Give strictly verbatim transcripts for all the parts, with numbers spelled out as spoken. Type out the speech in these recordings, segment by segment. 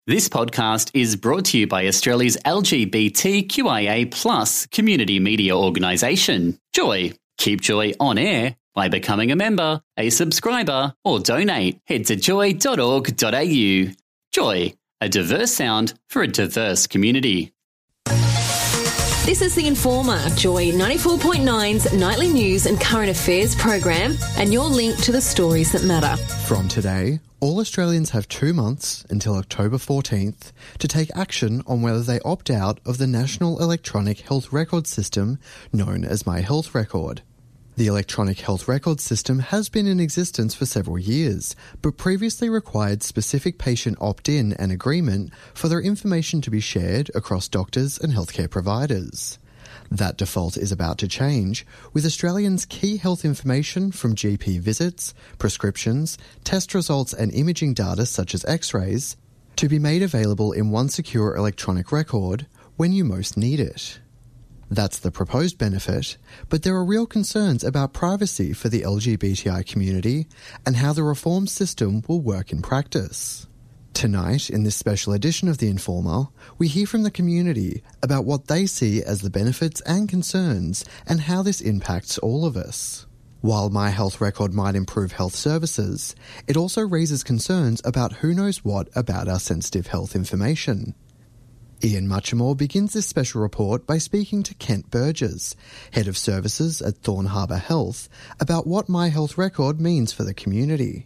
This podcast is brought to you by Australia's L G B T Q I A plus community media organisation, Joy. Keep Joy on air by becoming a member, a subscriber, or donate. Head to joy dot org dot a u. Joy, a diverse sound for a diverse community. This is The Informer, Joy ninety-four point nine's nightly news and current affairs program, and your link to the stories that matter. From today, all Australians have two months until October fourteenth to take action on whether they opt out of the National Electronic Health Record System, known as My Health Record. The Electronic Health Record System has been in existence for several years, but previously required specific patient opt-in and agreement for their information to be shared across doctors and healthcare providers. That default is about to change, with Australians' key health information from G P visits, prescriptions, test results and imaging data such as x-rays to be made available in one secure electronic record when you most need it. That's the proposed benefit, but there are real concerns about privacy for the L G B T I community and how the reformed system will work in practice. Tonight, in this special edition of The Informer, we hear from the community about what they see as the benefits and concerns and how this impacts all of us. While My Health Record might improve health services, it also raises concerns about who knows what about our sensitive health information. Ian Muchamore begins this special report by speaking to Kent Burgess, Head of Services at Thorn Harbour Health, about what My Health Record means for the community.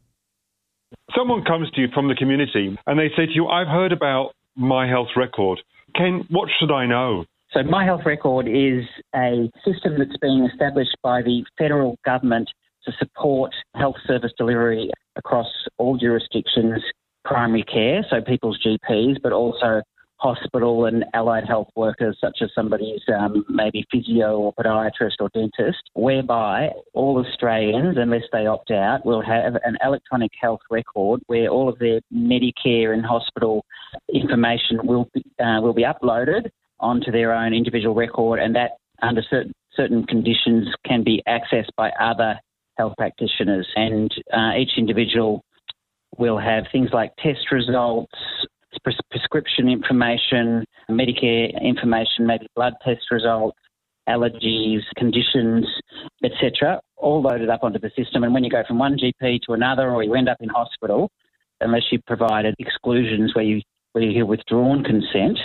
Someone comes to you from the community and they say to you, I've heard about My Health Record. Ken, what should I know? So My Health Record is a system that's being established by the federal government to support health service delivery across all jurisdictions, primary care, so people's G Ps, but also hospital and allied health workers, such as somebody's um, maybe physio or podiatrist or dentist, whereby all Australians, unless they opt out, will have an electronic health record where all of their Medicare and hospital information will be, uh, will be uploaded onto their own individual record, and that, under certain, certain conditions, can be accessed by other health practitioners. And uh, each individual will have things like test results, pres- prescription information, Medicare information, maybe blood test results, allergies, conditions, et cetera, all loaded up onto the system. And when you go from one G P to another, or you end up in hospital, unless you provided exclusions where you where you have withdrawn consent,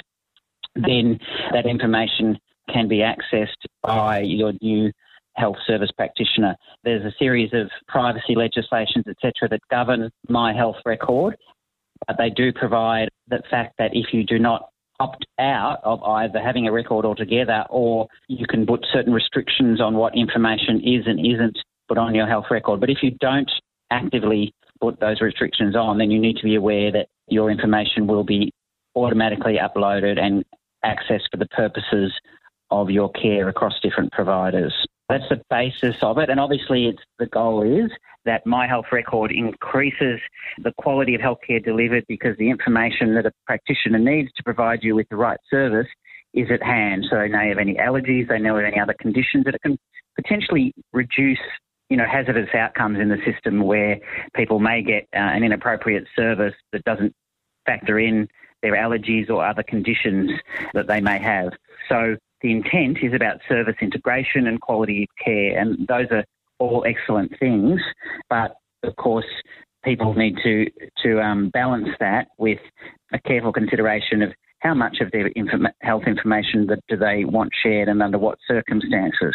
then that information can be accessed by your new health service practitioner. There's a series of privacy legislations, et cetera, that govern My Health Record. But they do provide the fact that if you do not opt out of either having a record altogether, or you can put certain restrictions on what information is and isn't put on your health record. But if you don't actively put those restrictions on, then you need to be aware that your information will be automatically uploaded and accessed for the purposes of your care across different providers. That's the basis of it. And obviously it's the goal is that My Health Record increases the quality of healthcare delivered, because the information that a practitioner needs to provide you with the right service is at hand. So they know you have any allergies, they know of any other conditions, that it can potentially reduce, you know, hazardous outcomes in the system where people may get uh, an inappropriate service that doesn't factor in their allergies or other conditions that they may have. So the intent is about service integration and quality of care, and those are all excellent things. But, of course, people need to to um, balance that with a careful consideration of how much of their inform- health information that do they want shared and under what circumstances.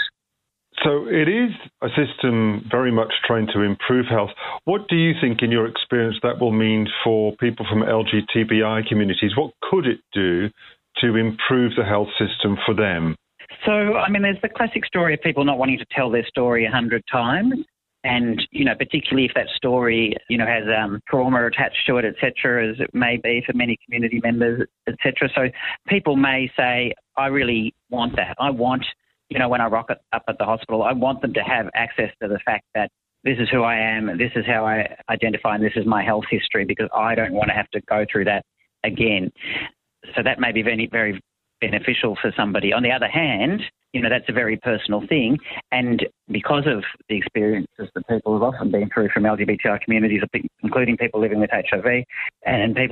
So it is a system very much trying to improve health. What do you think, in your experience, that will mean for people from L G B T I communities? What could it do to improve the health system for them? So, I mean, there's the classic story of people not wanting to tell their story a hundred times. And, you know, particularly if that story, you know, has um, trauma attached to it, et cetera, as it may be for many community members, et cetera. So people may say, I really want that. I want, you know, when I rock up at the hospital, I want them to have access to the fact that this is who I am, this is how I identify, and this is my health history, because I don't want to have to go through that again. So that may be very, very beneficial for somebody. On the other hand, you know, that's a very personal thing. And because of the experiences that people have often been through from L G B T I communities, including people living with H I V and people,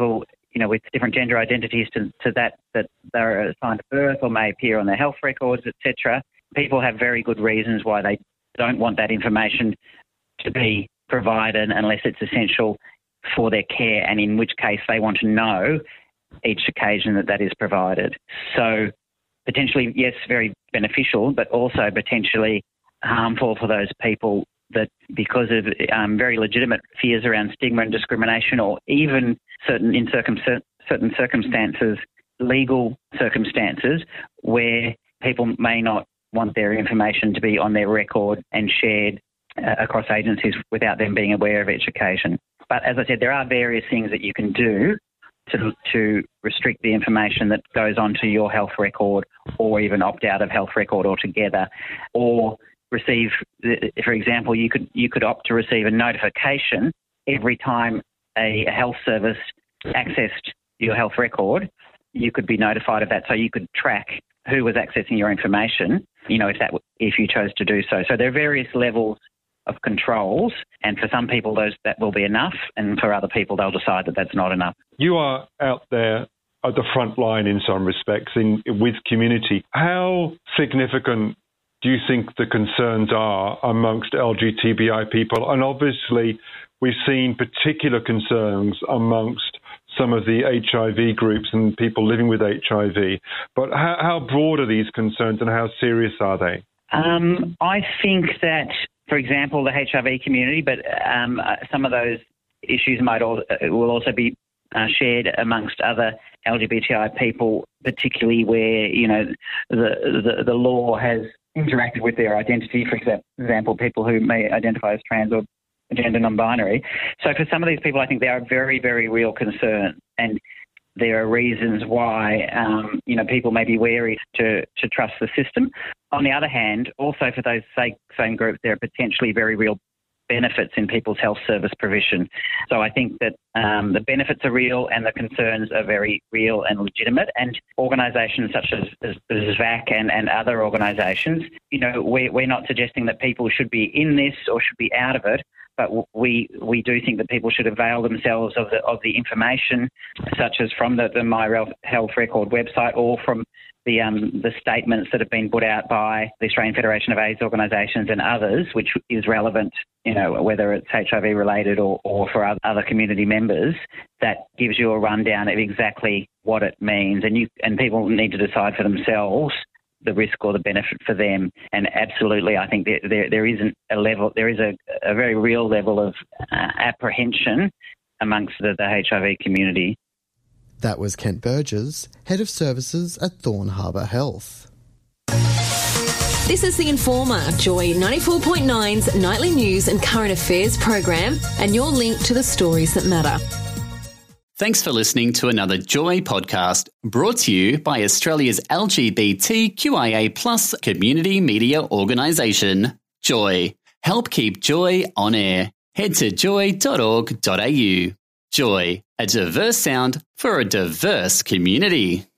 you know, with different gender identities to, to that that they're assigned at birth or may appear on their health records, et cetera. People have very good reasons why they don't want that information to be provided unless it's essential for their care, and in which case they want to know each occasion that that is provided. So potentially, yes, very beneficial, but also potentially harmful for those people that, because of um, very legitimate fears around stigma and discrimination, or even certain in circum- certain circumstances, legal circumstances, where people may not want their information to be on their record and shared uh, across agencies without them being aware of each occasion. But as I said, there are various things that you can do to, to restrict the information that goes onto your health record, or even opt out of health record altogether, or receive, for example, you could you could opt to receive a notification every time a, a health service accessed your health record. You could be notified of that, so you could track who was accessing your information, you know, if that if you chose to do so. So there are various levels of controls, and for some people those that will be enough, and for other people they'll decide that that's not enough. You are out there at the front line in some respects in with community. How significant do you think the concerns are amongst L G B T I people? And obviously we've seen particular concerns amongst some of the H I V groups and people living with H I V. But how, how broad are these concerns and how serious are they? Um, I think that, for example, the H I V community, but um, some of those issues might all, will also be uh, shared amongst other L G B T I people, particularly where, you know, the, the, the law has interacted with their identity, for example, people who may identify as trans or gender non-binary. So for some of these people, I think they are a very, very real concern, and there are reasons why, um, you know, people may be wary to, to trust the system. On the other hand, also for those same groups, there are potentially very real benefits in people's health service provision. So I think that um, the benefits are real and the concerns are very real and legitimate. And organisations such as, as, as Z V A C and, and other organisations, you know, we're, we're not suggesting that people should be in this or should be out of it, but we we do think that people should avail themselves of the of the information, such as from the, the My Health Record website, or from the um, the statements that have been put out by the Australian Federation of AIDS organisations and others, which is relevant, you know, whether it's H I V related or, or for other community members, that gives you a rundown of exactly what it means. And you and people need to decide for themselves the risk or the benefit for them. And absolutely, I think there there, there isn't a level, there is a, a very real level of uh, apprehension amongst the, the H I V community. That was Kent Burgess, Head of Services at Thorn Harbour Health. This is The Informer, Joy ninety-four point nine's nightly news and current affairs program, and your link to the stories that matter. Thanks for listening to another Joy podcast, brought to you by Australia's L G B T Q I A plus community media organisation, Joy. Help keep Joy on air. Head to joy dot org dot a u. Joy, a diverse sound for a diverse community.